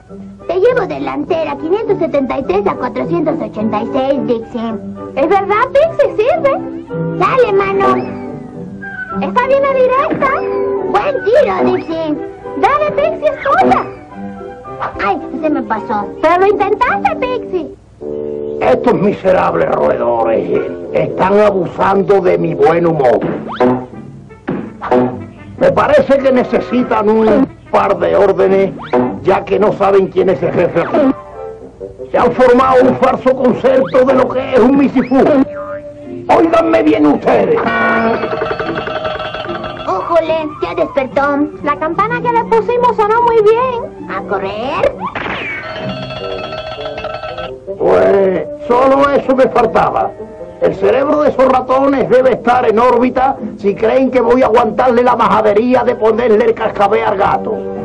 Te llevo delantera, 573 a 486, Dixie. ¿Es verdad, Pixie? ¿Sirve? Sale, mano. ¿Está bien la directa? Buen tiro, Dixie. Dale, Pixie, es tuya. Ay, se me pasó. Pero lo intentaste, Pixie. Estos miserables roedores están abusando de mi buen humor. Me parece que necesitan un par de órdenes, ya que no saben quién es el jefe aquí. Se han formado un falso concepto de lo que es un misifú. Óiganme bien ustedes. ¡Ójole! Ya despertó. La campana que le pusimos sonó muy bien. ¿A correr? Pues solo eso me faltaba. El cerebro de esos ratones debe estar en órbita si creen que voy a aguantarle la majadería de ponerle el cascabel al gato.